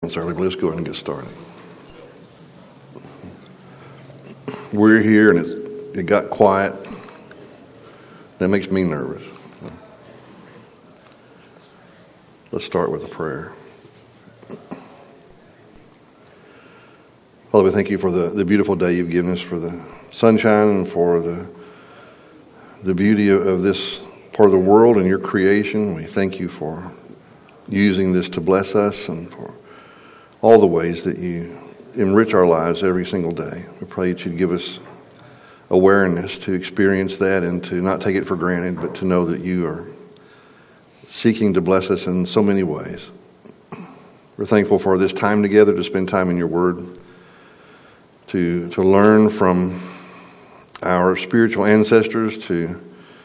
Early, but let's go ahead and get started. We're here and it got quiet. That makes me nervous. Let's start with a prayer. Father, we thank you for the beautiful day you've given us, for the sunshine and for the beauty of this part of the world and your creation. We thank you for using this to bless us and for all the ways that you enrich our lives every single day. We pray that you'd give us awareness to experience that and to not take it for granted, but to know that you are seeking to bless us in so many ways. We're thankful for this time together, to spend time in your word, to learn from our spiritual ancestors, to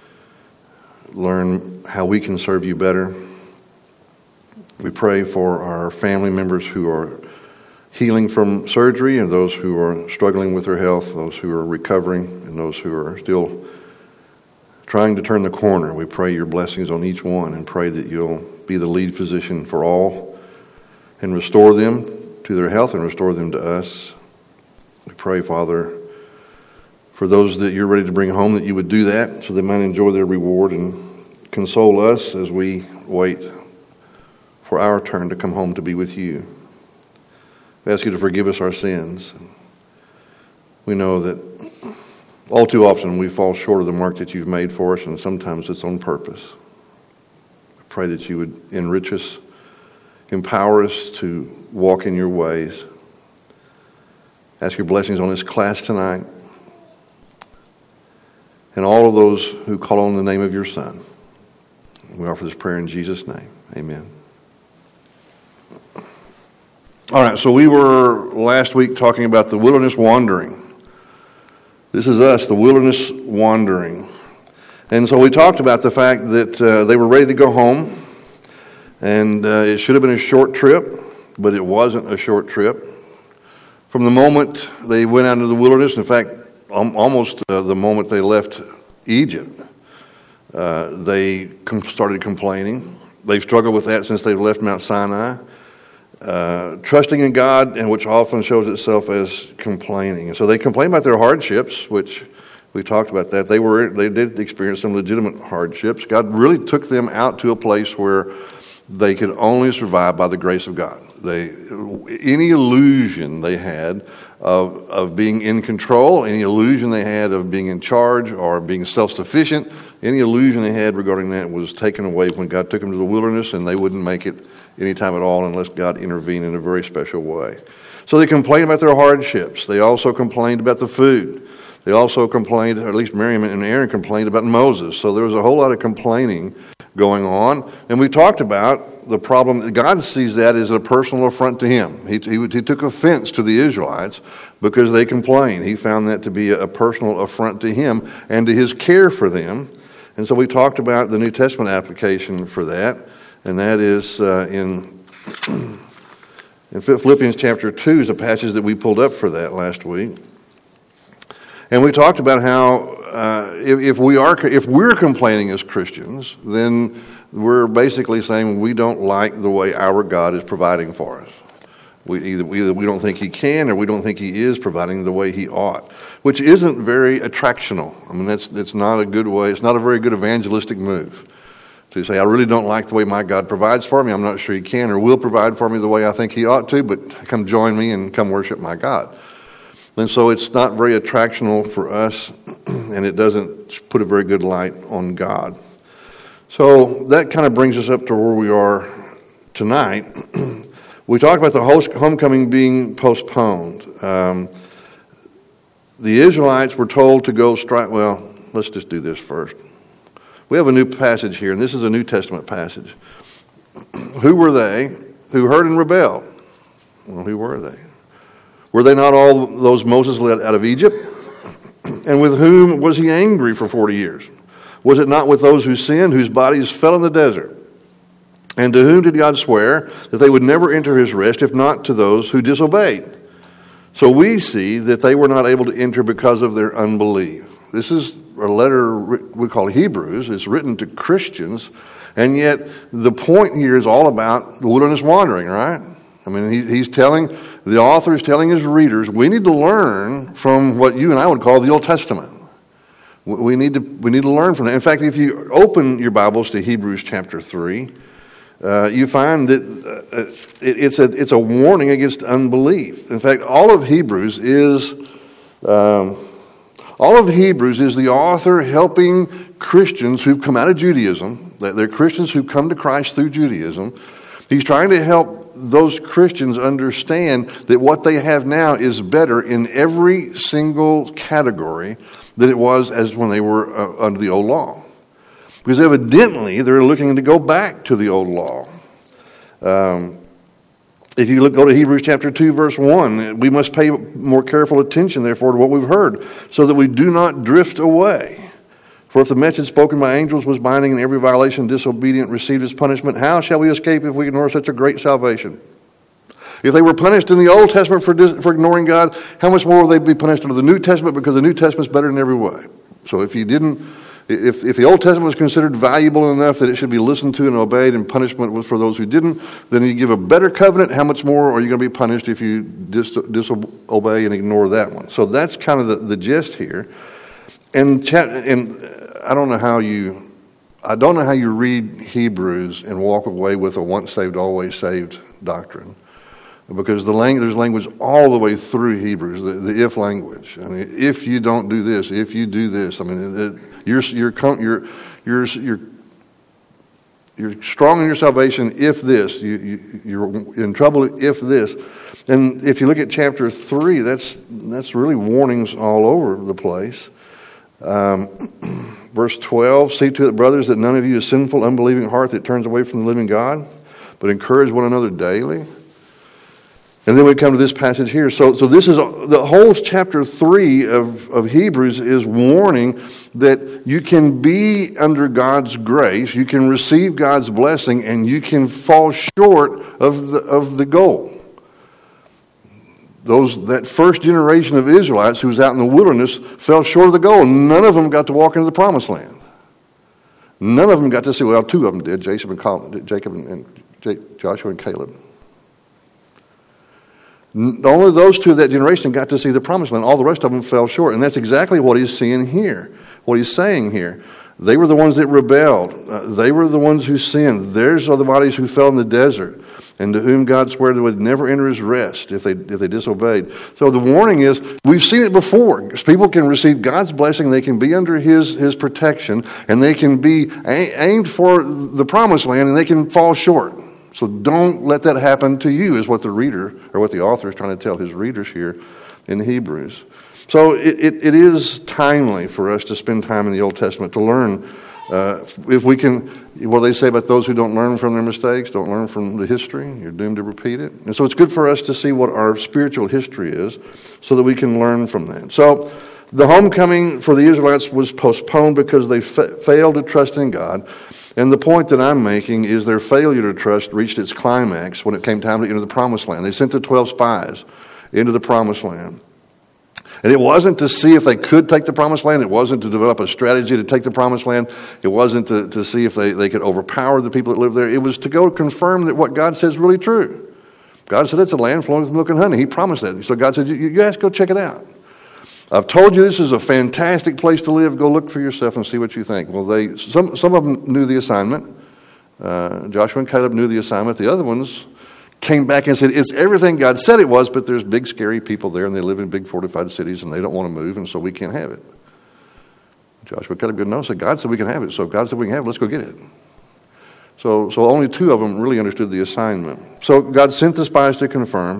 learn how we can serve you better. We pray for our family members who are healing from surgery and those who are struggling with their health, those who are recovering, and those who are still trying to turn the corner. We pray your blessings on each one and pray that you'll be the lead physician for all and restore them to their health and restore them to us. We pray, Father, for those that you're ready to bring home, that you would do that so they might enjoy their reward and console us as we wait for our turn to come home to be with you. We ask you to forgive us our sins. We know that all too often we fall short of the mark that you've made for us, and sometimes it's on purpose. We pray that you would enrich us, empower us to walk in your ways. Ask your blessings on this class tonight and all of those who call on the name of your Son. We offer this prayer in Jesus' name. Amen. All right, so we were last week talking about the wilderness wandering. This is us, the wilderness wandering. And so we talked about the fact that they were ready to go home, and it should have been a short trip, but it wasn't a short trip. From the moment they went out into the wilderness, in fact, almost the moment they left Egypt, they started complaining. They've struggled with that since they've left Mount Sinai. Trusting in God, and which often shows itself as complaining. And so they complained about their hardships, which we talked about that. They did experience some legitimate hardships. God really took them out to a place where they could only survive by the grace of God. Any illusion they had of being in control, any illusion they had of being in charge or being self-sufficient, any illusion they had regarding that was taken away when God took them to the wilderness, and they wouldn't make it any time at all unless God intervened in a very special way. So they complained about their hardships. They also complained about the food. They also complained, or at least Miriam and Aaron complained about Moses. So there was a whole lot of complaining going on. And we talked about the problem. God sees that as a personal affront to him. He took offense to the Israelites because they complained. He found that to be a personal affront to him and to his care for them. And so we talked about the New Testament application for that. And that is in Philippians chapter 2 is a passage that we pulled up for that last week. And we talked about how if we're complaining as Christians, then we're basically saying we don't like the way our God is providing for us. Either we don't think he can, or we don't think he is providing the way he ought, which isn't very attractional. I mean, it's not a good way. It's not a very good evangelistic move. To say, I really don't like the way my God provides for me. I'm not sure he can or will provide for me the way I think he ought to, but come join me and come worship my God. And so it's not very attractional for us, and it doesn't put a very good light on God. So that kind of brings us up to where we are tonight. We talked about the homecoming being postponed. The Israelites were told to go strike. Well, let's just do this first. We have a new passage here, and this is a New Testament passage. Who were they who heard and rebelled? Well, who were they? Were they not all those Moses led out of Egypt? And with whom was he angry for 40 years? Was it not with those who sinned, whose bodies fell in the desert? And to whom did God swear that they would never enter his rest, if not to those who disobeyed? So we see that they were not able to enter because of their unbelief. This is a letter we call Hebrews. It's written to Christians, and yet the point here is all about the wilderness wandering, right? I mean, the author is telling his readers, we need to learn from what you and I would call the Old Testament. We need to learn from that. In fact, if you open your Bibles to Hebrews chapter 3, you find that it's a warning against unbelief. In fact, all of Hebrews is the author helping Christians who've come out of Judaism. They're Christians who've come to Christ through Judaism. He's trying to help those Christians understand that what they have now is better in every single category than it was as when they were under the old law. Because evidently they're looking to go back to the old law. If you go to Hebrews chapter 2, verse 1, we must pay more careful attention, therefore, to what we've heard, so that we do not drift away. For if the message spoken by angels was binding and every violation disobedient received its punishment, how shall we escape if we ignore such a great salvation? If they were punished in the Old Testament for ignoring God, how much more will they be punished under the New Testament? Because the New Testament is better in every way. So if the Old Testament was considered valuable enough that it should be listened to and obeyed, and punishment was for those who didn't, then you give a better covenant, how much more are you going to be punished if you disobey and ignore that one? So that's kind of the gist here. And I don't know how you read Hebrews and walk away with a once saved, always saved doctrine. Because there's language all the way through Hebrews, the if language. I mean, if you don't do this, if you do this. I mean, you're strong in your salvation if this. You're in trouble if this. And if you look at chapter 3, that's really warnings all over the place. Verse 12, see to it, brothers, that none of you is sinful, unbelieving heart that turns away from the living God, but encourage one another daily. And then we come to this passage here. So this is the whole chapter 3 of Hebrews is warning that you can be under God's grace, you can receive God's blessing, and you can fall short of the goal. That first generation of Israelites who was out in the wilderness fell short of the goal. None of them got to walk into the promised land. None of them got to see. Well, 2 of them did: Jacob and Joshua and Caleb. Only those 2 of that generation got to see the promised land. All the rest of them fell short. And that's exactly what he's seeing here, what he's saying here. They were the ones that rebelled. They were the ones who sinned. Theirs are the bodies who fell in the desert, and to whom God swore they would never enter his rest if they disobeyed. So the warning is, we've seen it before. People can receive God's blessing, they can be under his protection, and they can be aimed for the promised land, and they can fall short. So don't let that happen to you, is what the reader, or what the author is trying to tell his readers here in Hebrews. So it is timely for us to spend time in the Old Testament to learn. If we can, what they say about those who don't learn from their mistakes, don't learn from the history, you're doomed to repeat it. And so it's good for us to see what our spiritual history is so that we can learn from that. So the homecoming for the Israelites was postponed because they failed to trust in God. And the point that I'm making is their failure to trust reached its climax when it came time to enter the promised land. They sent the 12 spies into the promised land. And it wasn't to see if they could take the promised land. It wasn't to develop a strategy to take the promised land. It wasn't to see if they could overpower the people that live there. It was to go confirm that what God says is really true. God said it's a land flowing with milk and honey. He promised that. So God said, you guys go check it out. I've told you this is a fantastic place to live. Go look for yourself and see what you think. Well, some of them knew the assignment. Joshua and Caleb knew the assignment. The other ones came back and said, it's everything God said it was, but there's big, scary people there, and they live in big fortified cities, and they don't want to move, and so we can't have it. Joshua and Caleb said, God said we can have it. So if God said we can have it, let's go get it. So only 2 of them really understood the assignment. So God sent the spies to confirm.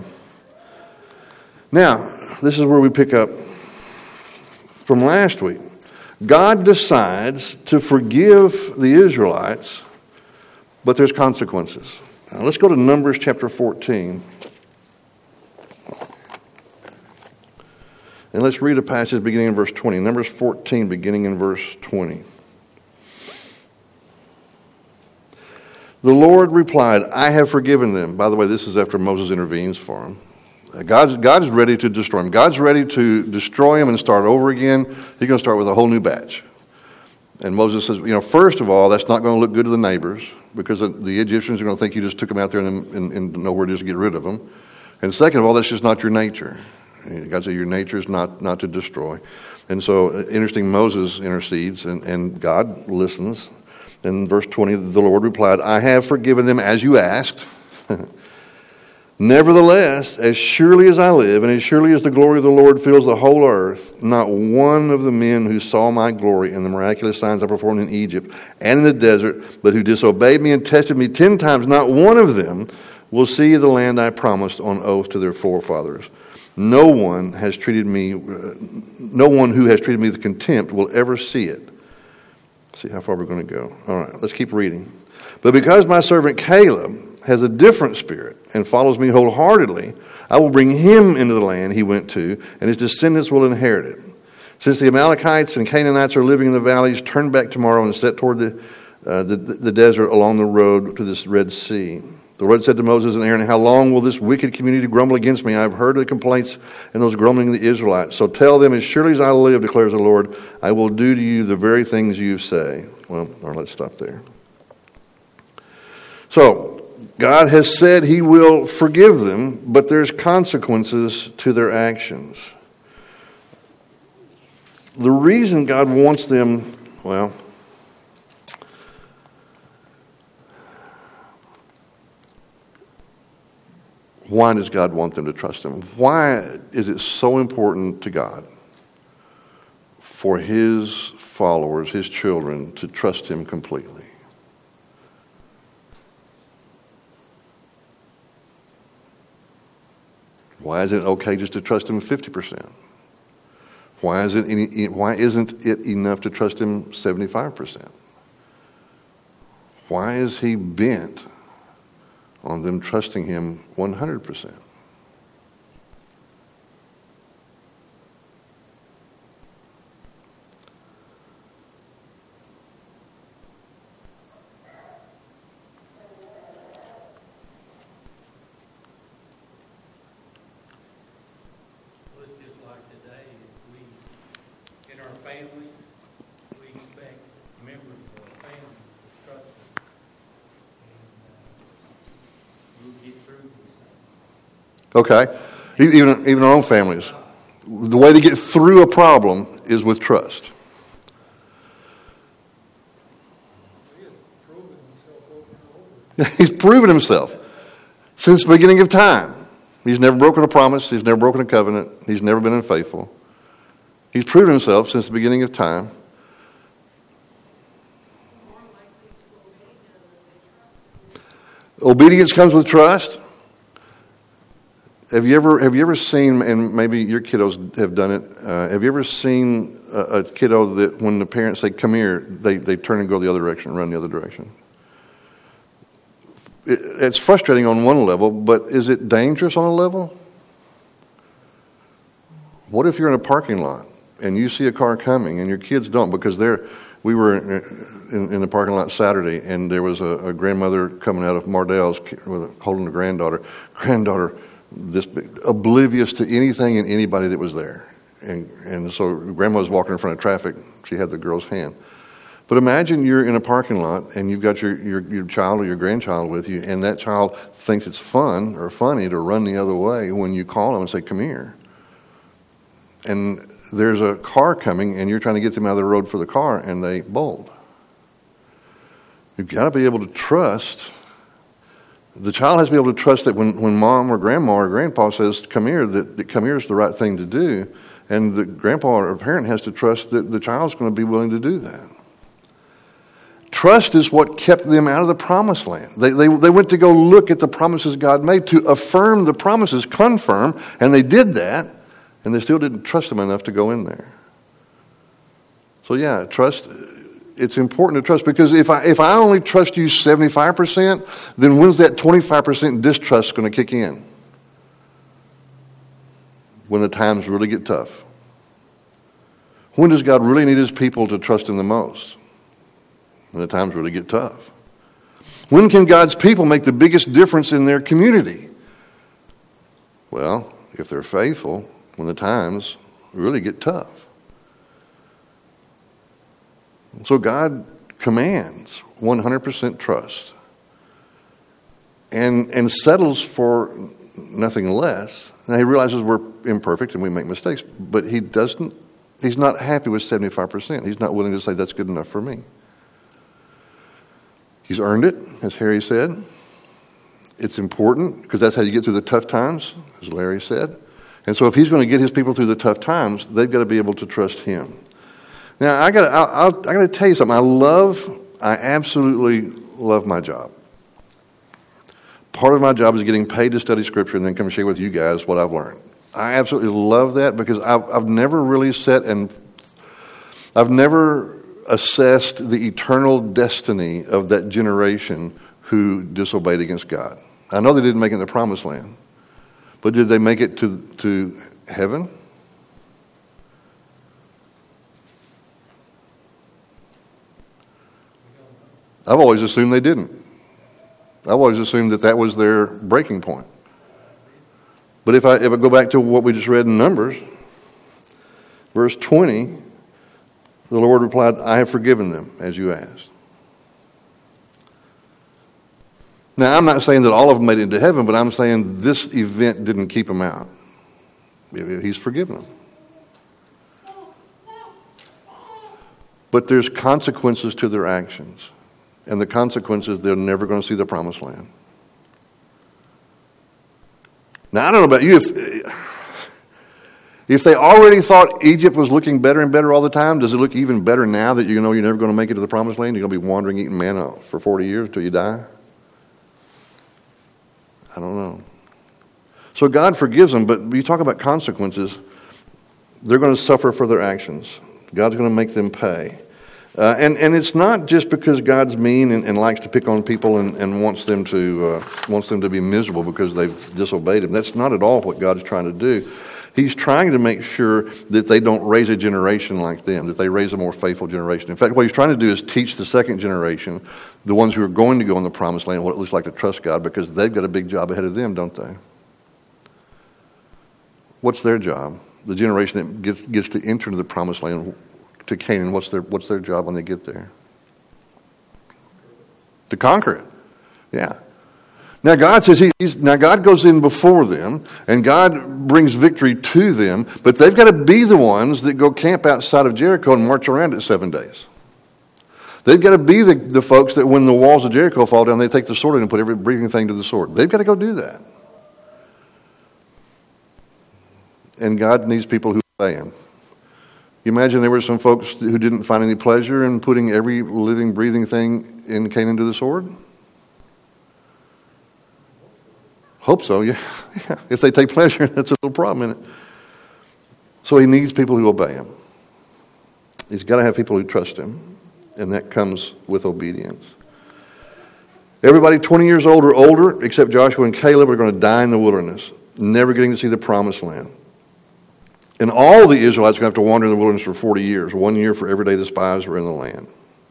Now, this is where we pick up from last week. God decides to forgive the Israelites, but there's consequences. Now let's go to Numbers chapter 14. And let's read a passage beginning in verse 20. Numbers 14, beginning in verse 20. The Lord replied, I have forgiven them. By the way, this is after Moses intervenes for him. God's ready to destroy him. God's ready to destroy him and start over again. He's going to start with a whole new batch. And Moses says, first of all, that's not going to look good to the neighbors because the Egyptians are going to think you just took them out there and know where to just get rid of them. And second of all, that's just not your nature. God said your nature is not to destroy. And so, interesting, Moses intercedes and God listens. In verse 20, the Lord replied, I have forgiven them as you asked. Nevertheless, as surely as I live, and as surely as the glory of the Lord fills the whole earth, not one of the men who saw my glory and the miraculous signs I performed in Egypt and in the desert, but who disobeyed me and tested me 10 times, not one of them will see the land I promised on oath to their forefathers. No one who has treated me with contempt will ever see it. See how far we're going to go. All right, let's keep reading. But because my servant Caleb has a different spirit and follows me wholeheartedly, I will bring him into the land he went to, and his descendants will inherit it. Since the Amalekites and Canaanites are living in the valleys, turn back tomorrow and set toward the desert along the road to this Red Sea. The Lord said to Moses and Aaron, how long will this wicked community grumble against me? I have heard the complaints and those grumbling of the Israelites. So tell them, as surely as I live, declares the Lord, I will do to you the very things you say. Well, all right, let's stop there. So, God has said he will forgive them, but there's consequences to their actions. The reason God wants them, why does God want them to trust him? Why is it so important to God for his followers, his children, to trust him completely? Why isn't it okay just to trust him 50%? Why isn't it enough to trust him 75%? Why is he bent on them trusting him 100%? Okay, even our own families. The way to get through a problem is with trust. He's proven himself since the beginning of time. He's never broken a promise. He's never broken a covenant. He's never been unfaithful. He's proven himself since the beginning of time. Obedience comes with trust. Have you ever seen, and maybe your kiddos have done it, have you ever seen a kiddo that when the parents say, come here, they turn and go the other direction, run the other direction? It's frustrating on one level, but is it dangerous on a level? What if you're in a parking lot and you see a car coming and your kids don't? Because we were in the parking lot Saturday, and there was a grandmother coming out of Mardell's holding a granddaughter. This big, oblivious to anything and anybody that was there. And so grandma was walking in front of traffic. She had the girl's hand. But imagine you're in a parking lot and you've got your child or your grandchild with you, and that child thinks it's fun or funny to run the other way when you call them and say, come here. And there's a car coming and you're trying to get them out of the road for the car, and they bolt. You've got to be able to trust. The child has to be able to trust that when mom or grandma or grandpa says, come here, that come here is the right thing to do. And the grandpa or parent has to trust that the child's going to be willing to do that. Trust is what kept them out of the promised land. They went to go look at the promises God made to affirm the promises, confirm, and they did that, and they still didn't trust him enough to go in there. So yeah, trust. It's important to trust, because if I only trust you 75%, then when's that 25% distrust going to kick in? When the times really get tough. When does God really need his people to trust him the most? When the times really get tough. When can God's people make the biggest difference in their community? Well, if they're faithful, when the times really get tough. So God commands 100% trust and settles for nothing less. Now, he realizes we're imperfect and we make mistakes, but he's not happy with 75%. He's not willing to say that's good enough for me. He's earned it, as Harry said. It's important because that's how you get through the tough times, as Larry said. And so if he's going to get his people through the tough times, they've got to be able to trust him. Now, I got to tell you something. I absolutely love my job. Part of my job is getting paid to study Scripture and then come share with you guys what I've learned. I absolutely love that because I've never really I've never assessed the eternal destiny of that generation who disobeyed against God. I know they didn't make it in the Promised Land, but did they make it to heaven? I've always assumed they didn't. I've always assumed that was their breaking point. But if I go back to what we just read in Numbers, verse 20, the Lord replied, I have forgiven them, as you asked. Now, I'm not saying that all of them made it into heaven, but I'm saying this event didn't keep them out. He's forgiven them. But there's consequences to their actions. And the consequence is they're never going to see the Promised Land. Now, I don't know about you. If they already thought Egypt was looking better and better all the time, does it look even better now that you know you're never going to make it to the Promised Land? You're going to be wandering, eating manna for 40 years until you die? I don't know. So God forgives them, but you talk about consequences. They're going to suffer for their actions. God's going to make them pay. And it's not just because God's mean and likes to pick on people and wants them to be miserable because they've disobeyed Him. That's not at all what God's trying to do. He's trying to make sure that they don't raise a generation like them, that they raise a more faithful generation. In fact, what He's trying to do is teach the second generation, the ones who are going to go in the Promised Land, what it looks like to trust God, because they've got a big job ahead of them, don't they? What's their job? The generation that gets to enter into the Promised Land, to Canaan, what's their job when they get there? To conquer it. Yeah. Now God says God goes in before them and God brings victory to them, but they've got to be the ones that go camp outside of Jericho and march around it 7 days. They've got to be the folks that when the walls of Jericho fall down, they take the sword in and put every breathing thing to the sword. They've got to go do that. And God needs people who obey Him. You imagine there were some folks who didn't find any pleasure in putting every living, breathing thing in Canaan to the sword? Hope so, yeah. If they take pleasure, that's a little problem in it. So He needs people who obey Him. He's got to have people who trust Him, and that comes with obedience. Everybody 20 years old or older, except Joshua and Caleb, are going to die in the wilderness, never getting to see the Promised Land. And all the Israelites are going to have to wander in the wilderness for 40 years, 1 year for every day the spies were in the land.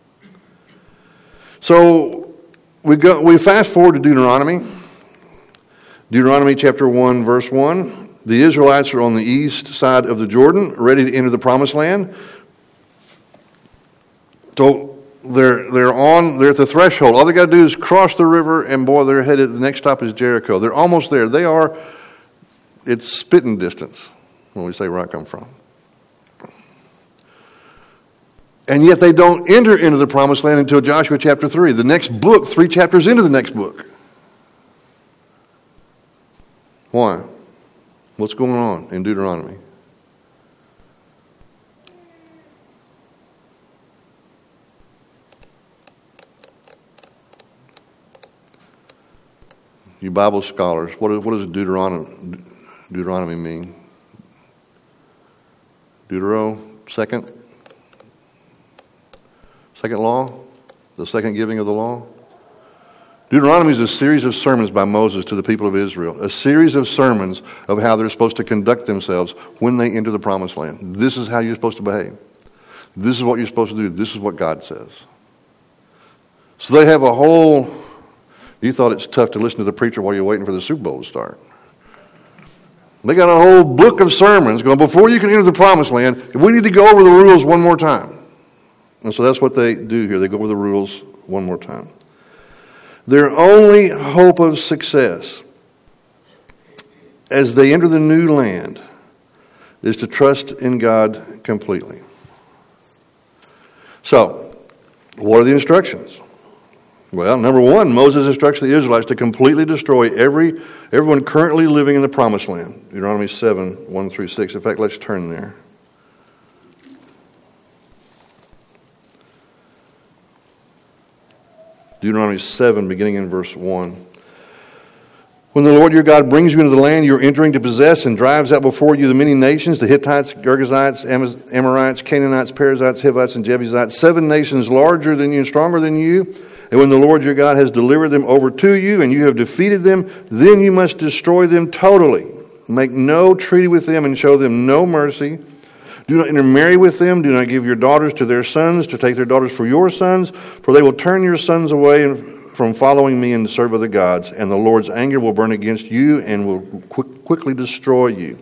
So we fast forward to Deuteronomy. Deuteronomy chapter 1, verse 1. The Israelites are on the east side of the Jordan, ready to enter the Promised Land. So they're at the threshold. All they got to do is cross the river, and boy, they're headed. The next stop is Jericho. They're almost there. It's spitting distance when we say where I come from. And yet they don't enter into the Promised Land until Joshua chapter 3. The next book, 3 chapters into the next book. Why? What's going on in Deuteronomy? You Bible scholars, what does Deuteronomy mean? Second law? The second giving of the law? Deuteronomy is a series of sermons by Moses to the people of Israel. A series of sermons of how they're supposed to conduct themselves when they enter the Promised Land. This is how you're supposed to behave. This is what you're supposed to do. This is what God says. So they have a whole... You thought it's tough to listen to the preacher while you're waiting for the Super Bowl to start. They got a whole book of sermons going, before you can enter the Promised Land, we need to go over the rules one more time. And so that's what they do here. They go over the rules one more time. Their only hope of success as they enter the new land is to trust in God completely. So, what are the instructions? Well, number one, Moses instructs the Israelites to completely destroy everyone currently living in the Promised Land. Deuteronomy 7, 1 through 6. In fact, let's turn there. Deuteronomy 7, beginning in verse 1. When the Lord your God brings you into the land you're entering to possess and drives out before you the many nations, the Hittites, Girgashites, Amorites, Canaanites, Perizzites, Hivites, and Jebusites, 7 nations larger than you and stronger than you, and when the Lord your God has delivered them over to you and you have defeated them, then you must destroy them totally. Make no treaty with them and show them no mercy. Do not intermarry with them. Do not give your daughters to their sons, to take their daughters for your sons, for they will turn your sons away from following me and to serve other gods, and the Lord's anger will burn against you and will quickly destroy you.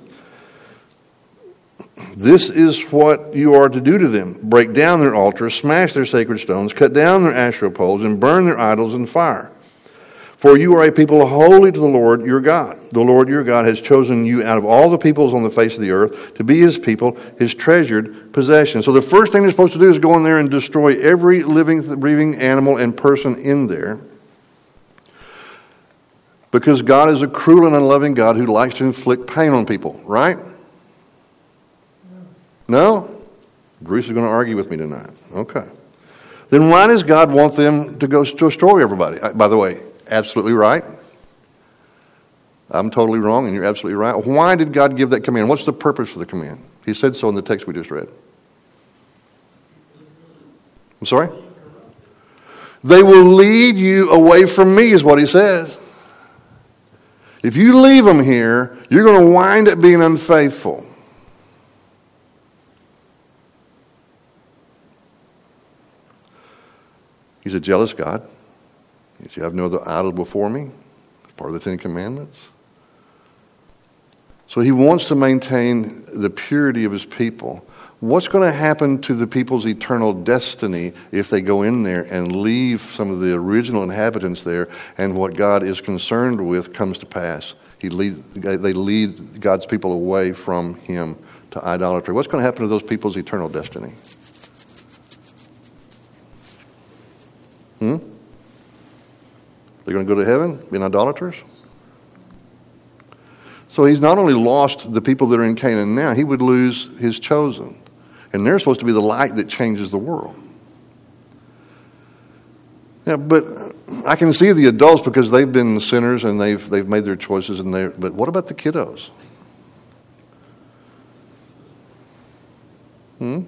This is what you are to do to them. Break down their altars, smash their sacred stones, cut down their Asherah poles, and burn their idols in fire. For you are a people holy to the Lord your God. The Lord your God has chosen you out of all the peoples on the face of the earth to be his people, his treasured possession. So the first thing they're supposed to do is go in there and destroy every living, breathing animal and person in there. Because God is a cruel and unloving God who likes to inflict pain on people, right? No? Bruce is going to argue with me tonight. Okay. Then why does God want them to go to destroy everybody? By the way, absolutely right. I'm totally wrong and you're absolutely right. Why did God give that command? What's the purpose for the command? He said so in the text we just read. I'm sorry? They will lead you away from me is what he says. If you leave them here, you're going to wind up being unfaithful. He's a jealous God. He says, you have no other idol before me. It's part of the Ten Commandments. So he wants to maintain the purity of his people. What's going to happen to the people's eternal destiny if they go in there and leave some of the original inhabitants there and what God is concerned with comes to pass? They lead God's people away from him to idolatry. What's going to happen to those people's eternal destiny? They're going to go to heaven, being idolaters? So he's not only lost the people that are in Canaan now, he would lose his chosen. And they're supposed to be the light that changes the world. Yeah, but I can see the adults because they've been sinners and they've made their choices. But what about the kiddos? We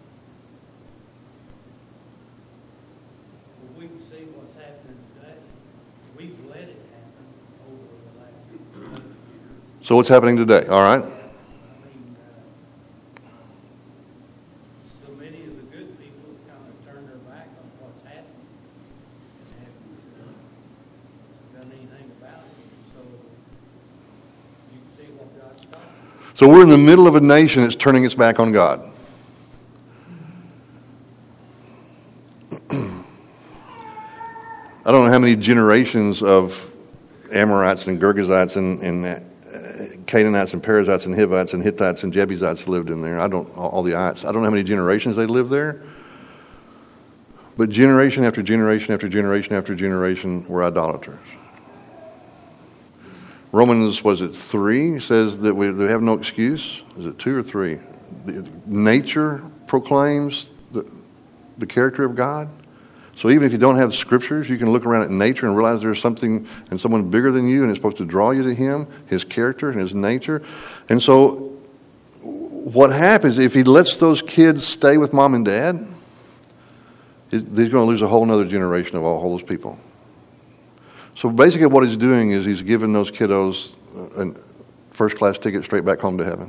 can see what's happening today. We've let it happen over the last 100 years. So what's happening today? All right. So many of the good people have kind of turned their back on what's happening and haven't done anything about it. So you can see what God's talking about. So we're in the middle of a nation that's turning its back on God. I don't know how many generations of Amorites and Girgashites and Canaanites and Perizzites and Hivites and Hittites and Jebusites lived in there. All the ites. I don't know how many generations they lived there. But generation after generation after generation after generation were idolaters. Romans, was it 3, says that they have no excuse? Is it 2 or 3? Nature proclaims the character of God. So even if you don't have scriptures, you can look around at nature and realize there's something and someone bigger than you and it's supposed to draw you to him, his character and his nature. And so what happens if he lets those kids stay with mom and dad? He's going to lose a whole other generation of all those people. So basically what he's doing is he's giving those kiddos a first-class ticket straight back home to heaven.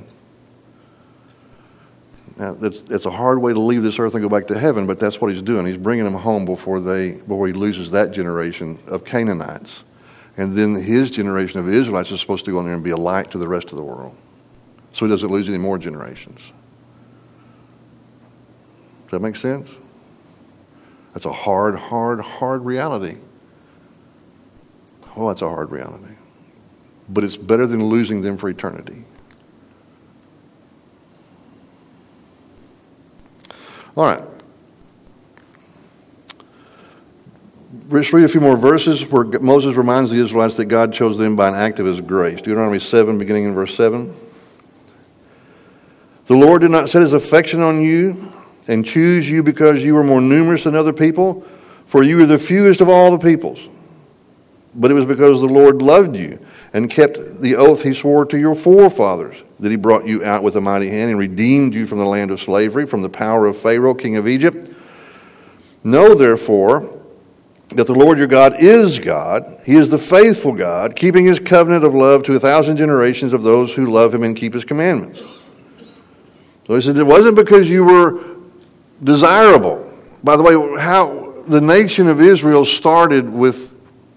Now, that's a hard way to leave this earth and go back to heaven, but that's what he's doing. He's bringing them home before he loses that generation of Canaanites. And then his generation of Israelites is supposed to go in there and be a light to the rest of the world. So he doesn't lose any more generations. Does that make sense? That's a hard, hard, hard reality. Oh, that's a hard reality. But it's better than losing them for eternity. All right. Let's read a few more verses where Moses reminds the Israelites that God chose them by an act of his grace. Deuteronomy 7, beginning in verse 7. The Lord did not set his affection on you and choose you because you were more numerous than other people, for you were the fewest of all the peoples. But it was because the Lord loved you and kept the oath he swore to your forefathers, that he brought you out with a mighty hand and redeemed you from the land of slavery, from the power of Pharaoh, king of Egypt. Know, therefore, that the Lord your God is God. He is the faithful God, keeping his covenant of love to 1,000 generations of those who love him and keep his commandments. So he said, it wasn't because you were desirable. By the way, how the nation of Israel started with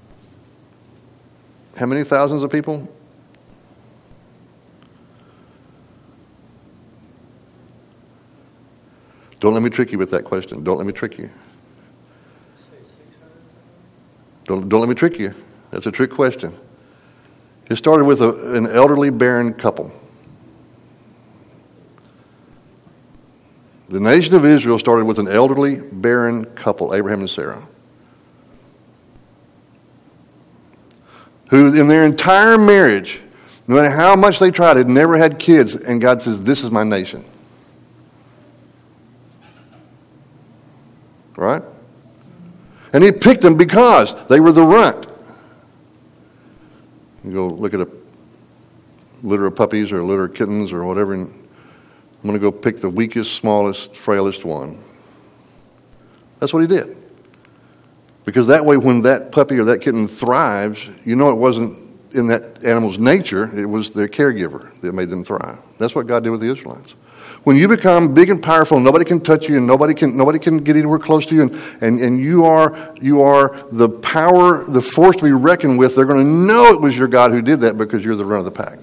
how many thousands of people? Don't let me trick you with that question. Don't let me trick you. Don't let me trick you. That's a trick question. It started with an elderly barren couple. The nation of Israel started with an elderly barren couple, Abraham and Sarah, who in their entire marriage, no matter how much they tried, had never had kids, and God says, this is my nation. Right? And he picked them because they were the runt. You go look at a litter of puppies or a litter of kittens or whatever, and I'm going to go pick the weakest, smallest, frailest one. That's what he did. Because that way when that puppy or that kitten thrives, you know it wasn't in that animal's nature, it was their caregiver that made them thrive. That's what God did with the Israelites. When you become big and powerful, nobody can touch you and nobody can get anywhere close to you, and you are the power, the force to be reckoned with, they're going to know it was your God who did that because you're the run of the pack.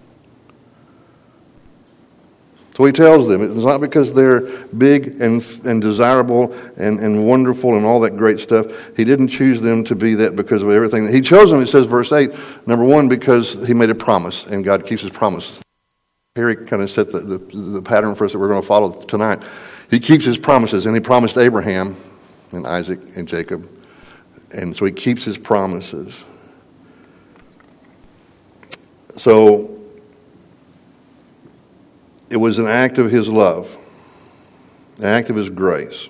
So he tells them, it's not because they're big and desirable and wonderful and all that great stuff. He didn't choose them to be that because of everything. He chose them, it says, verse 8, number one, because he made a promise, and God keeps his promises. Harry kind of set the pattern for us that we're going to follow tonight. He keeps his promises, and he promised Abraham and Isaac and Jacob. And so he keeps his promises. So it was an act of his love, an act of his grace.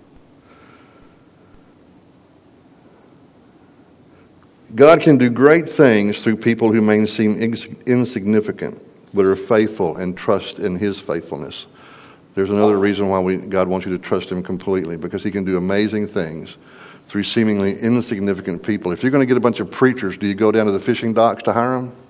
God can do great things through people who may seem insignificant, but are faithful and trust in his faithfulness. There's another reason why God wants you to trust him completely, because he can do amazing things through seemingly insignificant people. If you're going to get a bunch of preachers, do you go down to the fishing docks to hire them?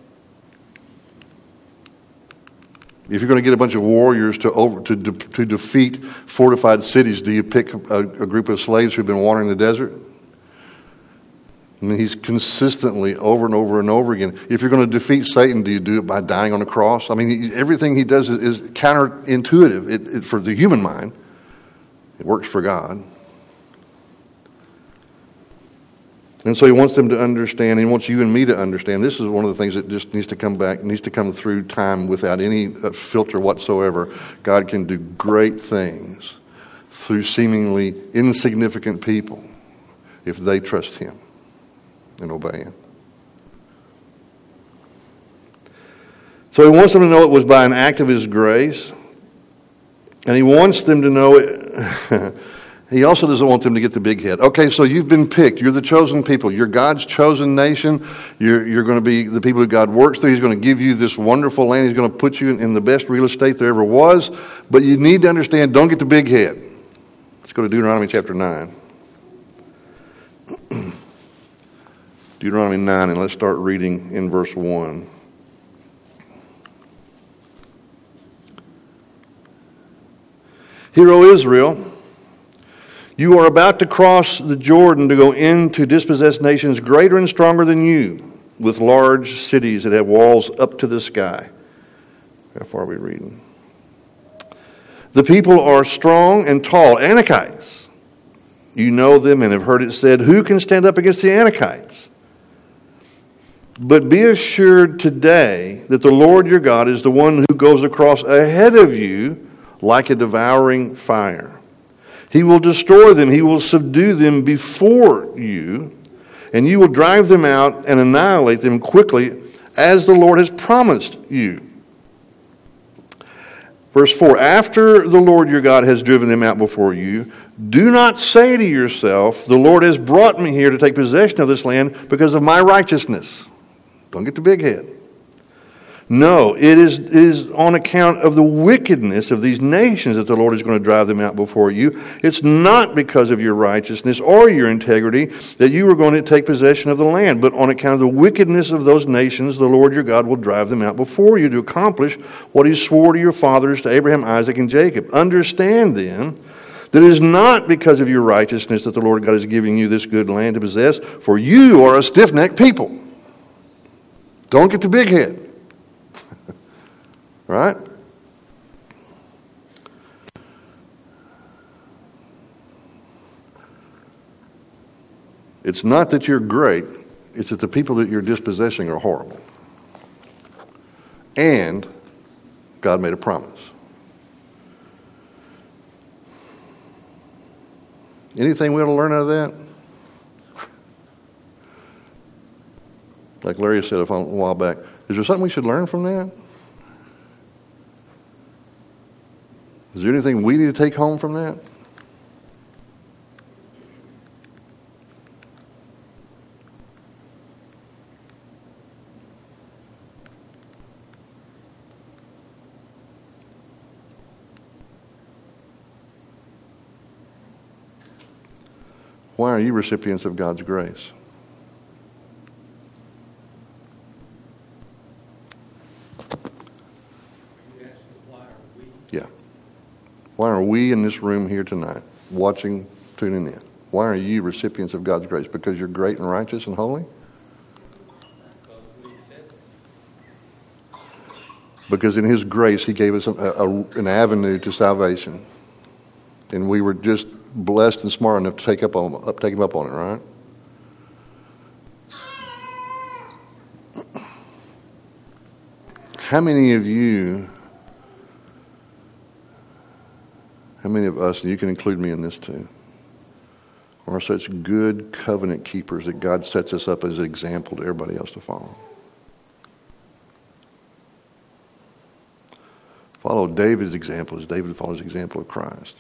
If you're going to get a bunch of warriors to defeat fortified cities, do you pick a group of slaves who've been wandering the desert? I mean, he's consistently, over and over and over again. If you're going to defeat Satan, do you do it by dying on a cross? I mean, everything he does is counterintuitive for the human mind. It works for God. And so he wants them to understand, and he wants you and me to understand. This is one of the things that just needs to come back, needs to come through time without any filter whatsoever. God can do great things through seemingly insignificant people if they trust him and obey him. So he wants them to know it was by an act of his grace. And he wants them to know it. He also doesn't want them to get the big head. Okay, so you've been picked. You're the chosen people. You're God's chosen nation. You're going to be the people that God works through. He's going to give you this wonderful land. He's going to put you in the best real estate there ever was. But you need to understand, don't get the big head. Let's go to Deuteronomy chapter 9. Deuteronomy 9, and let's start reading in verse 1. Hear, O Israel, you are about to cross the Jordan to go in to dispossess nations greater and stronger than you, with large cities that have walls up to the sky. How far are we reading? The people are strong and tall, Anakites. You know them and have heard it said, who can stand up against the Anakites? But be assured today that the Lord your God is the one who goes across ahead of you like a devouring fire. He will destroy them. He will subdue them before you, and you will drive them out and annihilate them quickly as the Lord has promised you. Verse 4, after the Lord your God has driven them out before you, do not say to yourself, the Lord has brought me here to take possession of this land because of my righteousness. Don't get the big head. No, it is on account of the wickedness of these nations that the Lord is going to drive them out before you. It's not because of your righteousness or your integrity that you are going to take possession of the land, but on account of the wickedness of those nations, the Lord your God will drive them out before you to accomplish what he swore to your fathers, to Abraham, Isaac, and Jacob. Understand then that it is not because of your righteousness that the Lord God is giving you this good land to possess, for you are a stiff-necked people. Don't get the big head. Right? It's not that you're great, it's that the people that you're dispossessing are horrible. And God made a promise. Anything we ought to learn out of that? Like Larry said a while back, is there something we should learn from that? Is there anything we need to take home from that? Why are you recipients of God's grace? Yeah. Why are we in this room here tonight, watching, tuning in? Why are you recipients of God's grace? Because you're great and righteous and holy? Because in his grace, he gave us an avenue to salvation. And we were just blessed and smart enough to take him up on it, right? How many of us, and you can include me in this too, are such good covenant keepers that God sets us up as an example to everybody else to follow? Follow David's example as David follows the example of Christ.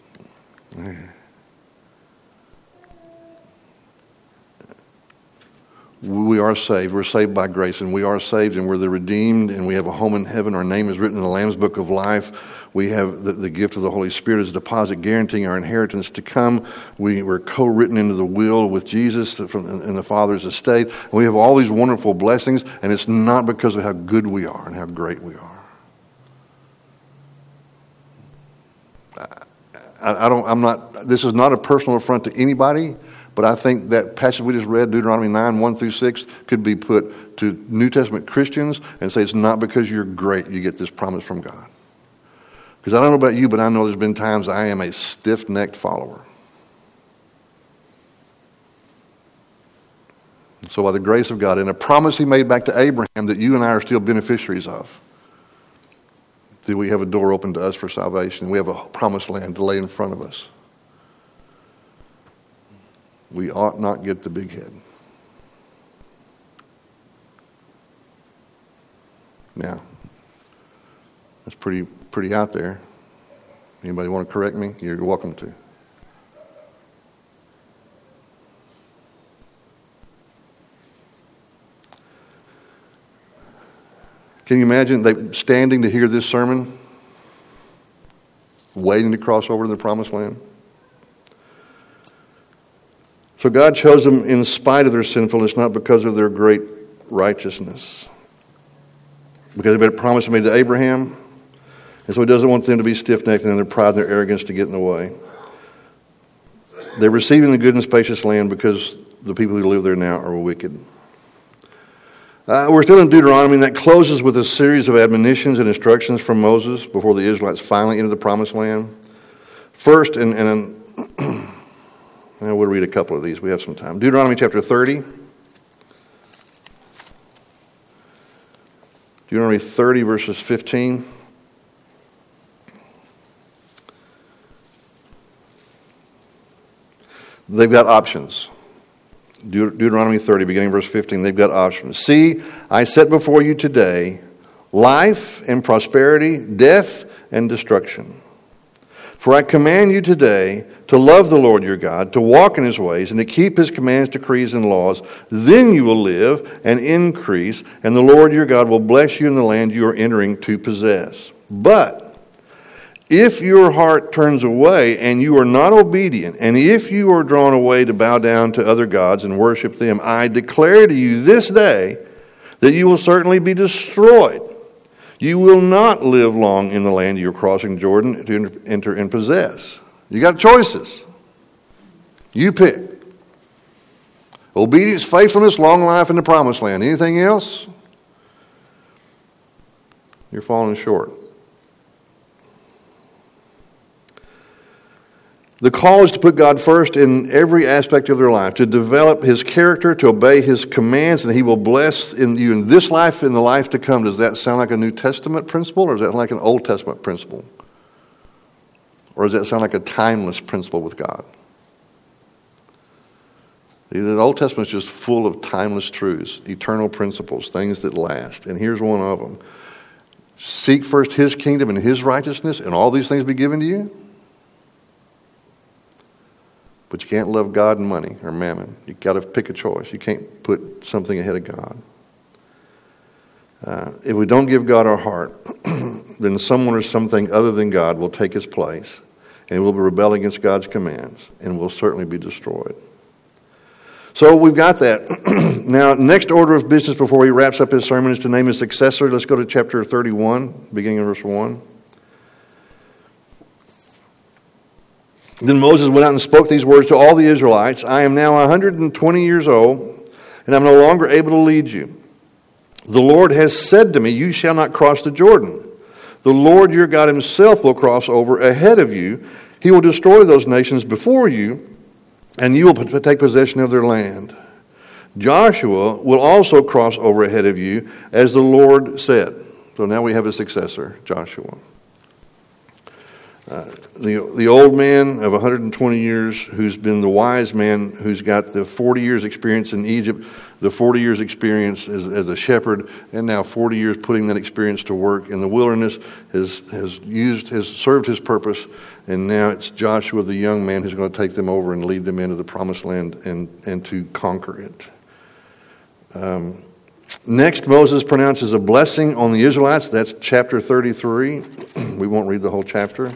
We are saved. We're saved by grace, and we are saved, and we're the redeemed, and we have a home in heaven. Our name is written in the Lamb's Book of Life. We have the gift of the Holy Spirit as a deposit guaranteeing our inheritance to come. We're co-written into the will with Jesus in the Father's estate. And we have all these wonderful blessings, and it's not because of how good we are and how great we are. This is not a personal affront to anybody, but I think that passage we just read, Deuteronomy 9, 1 through 6, could be put to New Testament Christians and say it's not because you're great you get this promise from God. Because I don't know about you, but I know there's been times I am a stiff-necked follower. So by the grace of God and a promise he made back to Abraham that you and I are still beneficiaries of, that we have a door open to us for salvation. We have a promised land to lay in front of us. We ought not get the big head. Now, that's pretty out there. Anybody want to correct me? You're welcome to. Can you imagine they standing to hear this sermon, waiting to cross over to the promised land? So God chose them in spite of their sinfulness, not because of their great righteousness. Because they made a promise made to Abraham, and so he doesn't want them to be stiff-necked and their pride and their arrogance to get in the way. They're receiving the good and spacious land because the people who live there now are wicked. We're still in Deuteronomy, and that closes with a series of admonitions and instructions from Moses before the Israelites finally enter the promised land. First, and We'll read a couple of these. We have some time. Deuteronomy chapter 30. Deuteronomy 30, verses 15. They've got options. Deuteronomy 30, beginning verse 15, they've got options. See, I set before you today life and prosperity, death and destruction. For I command you today to love the Lord your God, to walk in his ways, and to keep his commands, decrees, and laws. Then you will live and increase, and the Lord your God will bless you in the land you are entering to possess. But if your heart turns away and you are not obedient, and if you are drawn away to bow down to other gods and worship them, I declare to you this day that you will certainly be destroyed. You will not live long in the land you're crossing Jordan to enter and possess. You got choices. You pick. Obedience, faithfulness, long life in the promised land. Anything else? You're falling short. The call is to put God first in every aspect of their life, to develop his character, to obey his commands, and he will bless you in this life and the life to come. Does that sound like a New Testament principle, or is that like an Old Testament principle? Or does that sound like a timeless principle with God? The Old Testament is just full of timeless truths, eternal principles, things that last. And here's one of them. Seek first his kingdom and his righteousness, and all these things be given to you. But you can't love God and money or mammon. You've got to pick a choice. You can't put something ahead of God. If we don't give God our heart, then someone or something other than God will take his place, and we'll rebel against God's commands, and we'll certainly be destroyed. So we've got that. Now, next order of business before he wraps up his sermon is to name his successor. Let's go to chapter 31, beginning in verse 1. Then Moses went out and spoke these words to all the Israelites. I am now 120 years old, and I'm no longer able to lead you. The Lord has said to me, you shall not cross the Jordan. The Lord your God himself will cross over ahead of you. He will destroy those nations before you, and you will take possession of their land. Joshua will also cross over ahead of you, as the Lord said. So now we have a successor, Joshua. The old man of 120 years who's been the wise man, who's got the 40 years experience in Egypt, the 40 years experience as a shepherd, and now 40 years putting that experience to work in the wilderness, has served his purpose, and now it's Joshua, the young man, who's going to take them over and lead them into the promised land and to conquer it. Next, Moses pronounces a blessing on the Israelites. That's chapter 33. We won't read the whole chapter.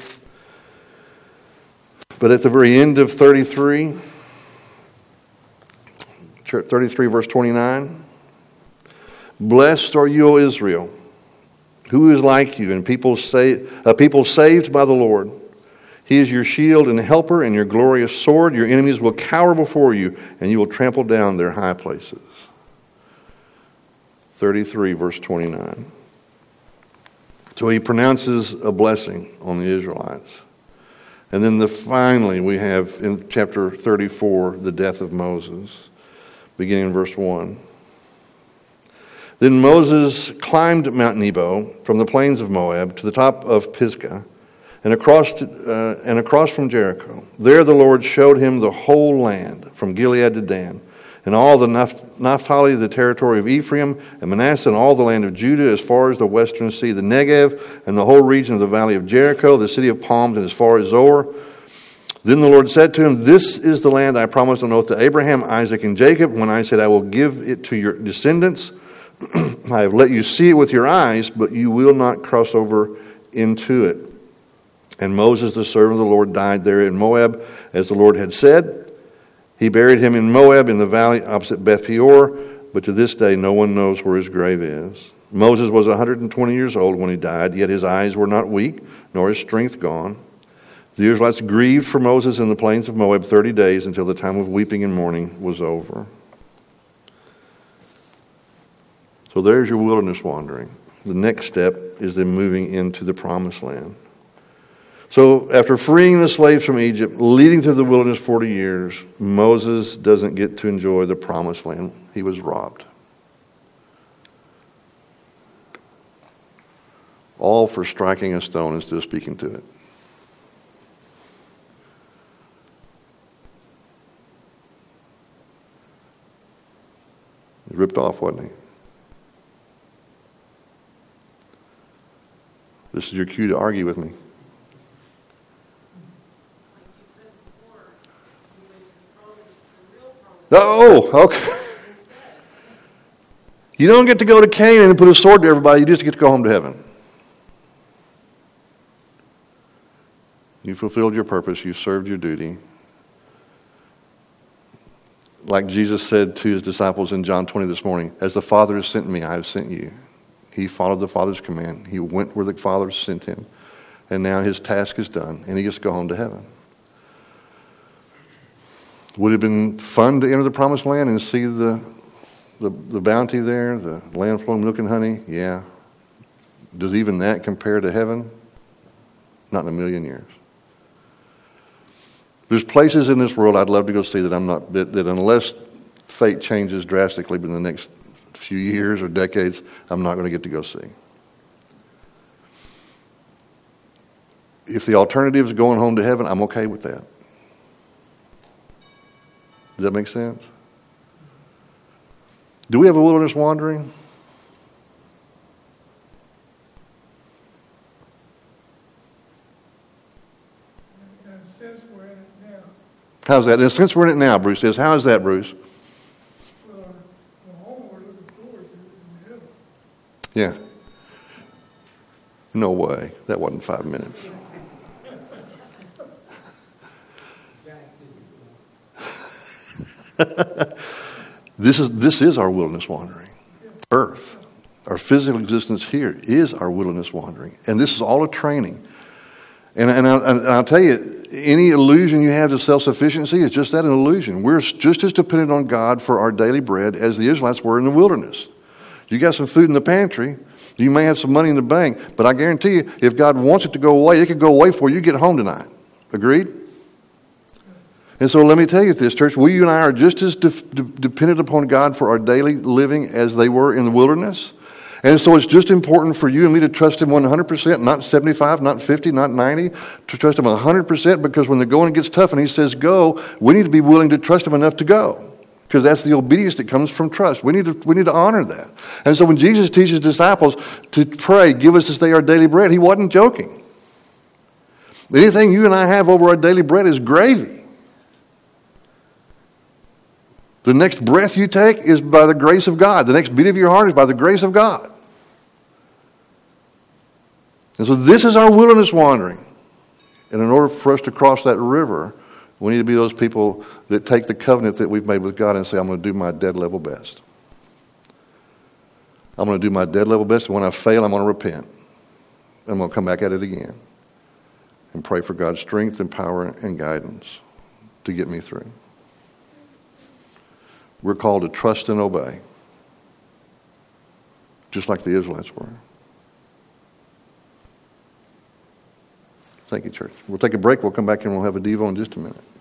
But at the very end of 33 verse 29, blessed are you, O Israel, who is like you, and a people saved by the Lord. He is your shield and helper and your glorious sword. Your enemies will cower before you, and you will trample down their high places. 33 verse 29. So he pronounces a blessing on the Israelites. And then finally we have in chapter 34 the death of Moses, beginning in verse 1. Then Moses climbed Mount Nebo from the plains of Moab to the top of Pisgah and across from Jericho. There the Lord showed him the whole land from Gilead to Dan, and all the Naphtali, the territory of Ephraim, and Manasseh, and all the land of Judah, as far as the western sea, the Negev, and the whole region of the valley of Jericho, the city of palms, and as far as Zoar. Then the Lord said to him, this is the land I promised on oath to Abraham, Isaac, and Jacob, when I said, I will give it to your descendants. I have let you see it with your eyes, but you will not cross over into it. And Moses, the servant of the Lord, died there in Moab, as the Lord had said. He buried him in Moab in the valley opposite Beth Peor, but to this day no one knows where his grave is. Moses was 120 years old when he died, yet his eyes were not weak, nor his strength gone. The Israelites grieved for Moses in the plains of Moab 30 days until the time of weeping and mourning was over. So there's your wilderness wandering. The next step is then moving into the promised land. So after freeing the slaves from Egypt, leading through the wilderness 40 years, Moses doesn't get to enjoy the promised land. He was robbed. All for striking a stone instead of speaking to it. He ripped off, wasn't he? This is your cue to argue with me. Oh, okay. You don't get to go to Canaan and put a sword to everybody. You just get to go home to heaven. You fulfilled your purpose. You served your duty. Like Jesus said to his disciples in John 20 this morning, as the Father has sent me, I have sent you. He followed the Father's command. He went where the Father sent him. And now his task is done, and he gets to go home to heaven. Would it have been fun to enter the promised land and see the bounty there, the land flowing milk and honey? Yeah. Does even that compare to heaven? Not in a million years. There's places in this world I'd love to go see that unless fate changes drastically in the next few years or decades, I'm not going to get to go see. If the alternative is going home to heaven, I'm okay with that. Does that make sense? Do we have a wilderness wandering? In a sense, we're in it now. How's that? In a sense, we're in it now, Bruce says. How is that, Bruce? Well, the home we're looking forward to is in heaven. Yeah. No way. That wasn't 5 minutes. This is our wilderness wandering. Earth. Our physical existence here is our wilderness wandering. And this is all a training. And I'll tell you, any illusion you have to self-sufficiency is just that, an illusion. We're just as dependent on God for our daily bread as the Israelites were in the wilderness. You got some food in the pantry. You may have some money in the bank. But I guarantee you, if God wants it to go away, it could go away before you get home tonight. Agreed? And so let me tell you this, church. You and I are just as dependent upon God for our daily living as they were in the wilderness. And so it's just important for you and me to trust Him 100%, not 75, not 50, not 90, to trust Him 100%, because when the going gets tough and He says go, we need to be willing to trust Him enough to go, because that's the obedience that comes from trust. We need to honor that. And so when Jesus teaches disciples to pray, give us this day our daily bread, He wasn't joking. Anything you and I have over our daily bread is gravy. The next breath you take is by the grace of God. The next beat of your heart is by the grace of God. And so this is our wilderness wandering. And in order for us to cross that river, we need to be those people that take the covenant that we've made with God and say, I'm going to do my dead level best. I'm going to do my dead level best, and when I fail, I'm going to repent. I'm going to come back at it again and pray for God's strength and power and guidance to get me through. We're called to trust and obey, just like the Israelites were. Thank you, church. We'll take a break. We'll come back and we'll have a Devo in just a minute.